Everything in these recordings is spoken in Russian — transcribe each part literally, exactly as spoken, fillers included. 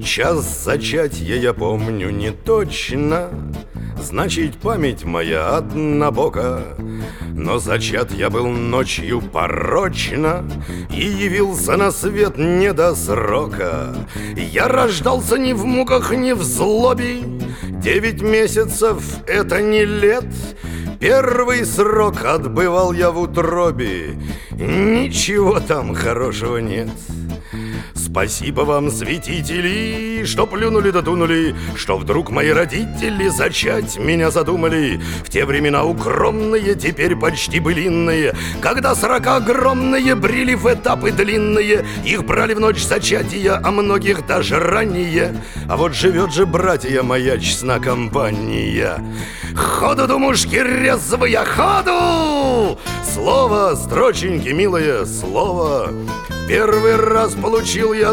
Час зачатья я помню не точно, значит, память моя однобока. Но зачат я был ночью порочно и явился на свет не до срока. Я рождался ни в муках, ни в злобе. Девять месяцев — это не лет. Первый срок отбывал я в утробе. Ничего там хорошего нет. Спасибо вам, святители, что плюнули да тунули, что вдруг мои родители зачать меня задумали. В те времена укромные, теперь почти былинные, когда срока огромные брели в этапы длинные. Их брали в ночь зачатия, а многих даже ранее. А вот живет же, братья, моя честна компания. Ходу, думушки, резвые, ходу! Слово, строченьки, милое слово. Первый раз получил я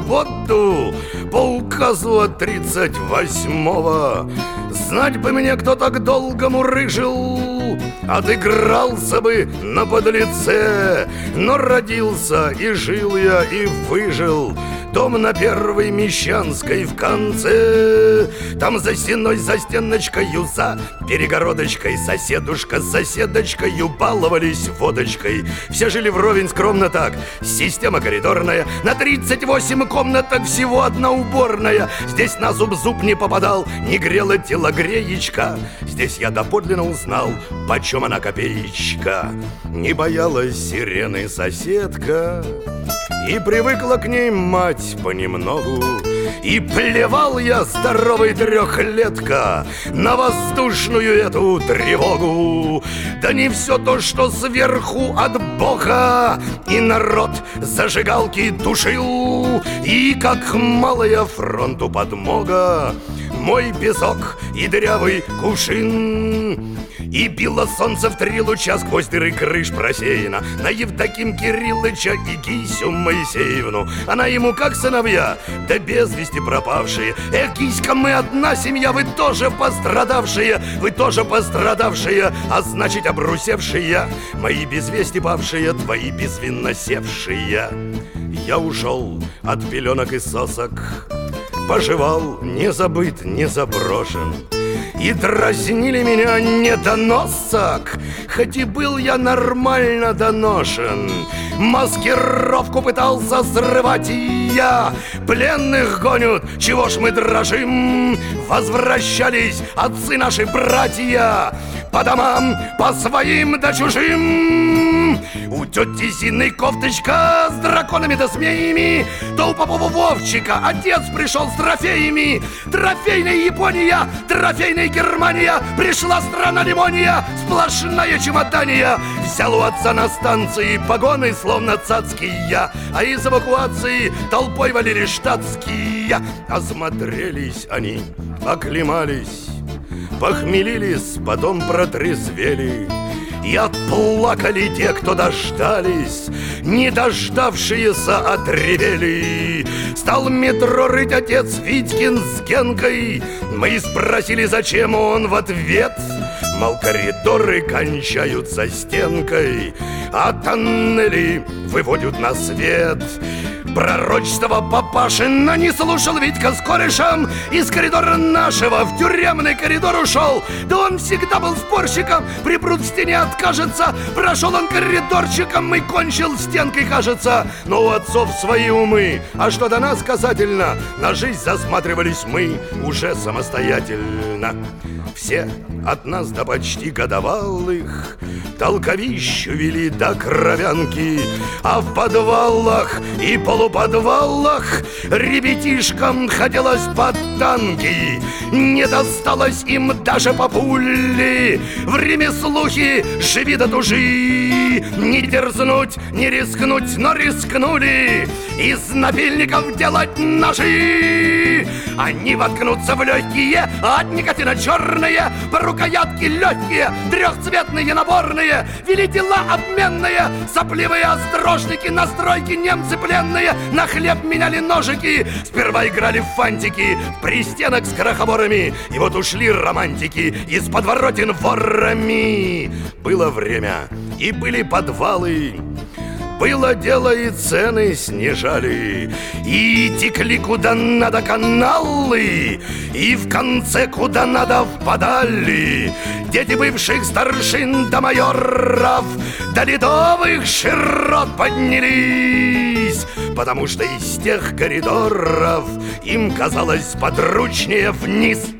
свободу по указу от тридцать восьмого. Знать бы мне, кто так долго мурыжил, отыгрался бы на подлеце. Но родился и жил я, и выжил. Дом на Первой Мещанской в конце. Там за стеной, за стеночкою, за перегородочкой соседушка с соседочкою баловались водочкой. Все жили вровень скромно так. Система коридорная. На тридцать восемь комнаток всего одна уборная. Здесь на зуб зуб не попадал, не грела телогреечка. Здесь я доподлинно узнал, почем она копеечка. Не боялась сирены соседка, и привыкла к ней мать понемногу. И плевал я, здоровый трехлетка, на воздушную эту тревогу. Да не все то, что сверху от Бога. И народ зажигалки тушил, и как малая фронту подмога мой песок и дырявый кувшин. И било солнце в три луча сквозь дыры крыш просеяно на Евдоким Кириллыча и Гисю Моисеевну. Она ему как сыновья, да без вести пропавшие. Эх, Гиська, мы одна семья, вы тоже пострадавшие, вы тоже пострадавшие, а значит обрусевшие. Мои без вести павшие, твои безвинно севшие. Я ушел от пеленок и сосок, поживал, не забыт, не заброшен. И дразнили меня недоносок, хоть и был я нормально доношен. Маскировку пытался срывать и я. Пленных гонят, чего ж мы дрожим? Возвращались отцы наши братья по домам, по своим да чужим. У тети Зины кофточка с драконами да змеями, то у Попова Вовчика отец пришел с трофеями. Трофейная Япония, трофейная Германия, пришла страна лимония, сплошная чемодания. Взял у отца на станции погоны, словно цацкие, а из эвакуации толпой валили штатские. Осмотрелись они, оклемались, похмелились, потом протрезвели. И отплакали те, кто дождались, не дождавшиеся отревели. Стал метро рыть отец Витькин с Генкой. Мы спросили, зачем, он в ответ: мол, коридоры кончаются стенкой, а тоннели выводят на свет. Пророчество папашина не слушал Витька с корешем. Из коридора нашего в тюремный коридор ушел. Да он всегда был спорщиком, припрут в стене откажется. Прошел он коридорчиком и кончил стенкой, кажется. Но у отцов свои умы, а что до нас касательно, на жизнь засматривались мы уже самостоятельно. Все от нас до почти годовалых толковищу вели до кровянки, а в подвалах и полуподвалах ребятишкам хотелось под танки. Не досталось им даже по пуле. В ремеслухе живи да тужи. Не дерзнуть, не рискнуть, но рискнули из напильников делать ножи. Они воткнутся в легкие, от никотина черные, по рукоятки легкие, трехцветные наборные. Вели дела обменные, сопливые острожники, настройки немцы пленные. На хлеб меняли ножики, сперва играли в фантики, в пристенок с крохоборами. И вот ушли романтики из подворотен ворами. Было время, и были подвалы, Было дело, и цены снижали, и текли куда надо каналы, и в конце куда надо впадали дети бывших старшин до майоров, до ледовых широт поднялись, потому что из тех коридоров им казалось подручнее вниз.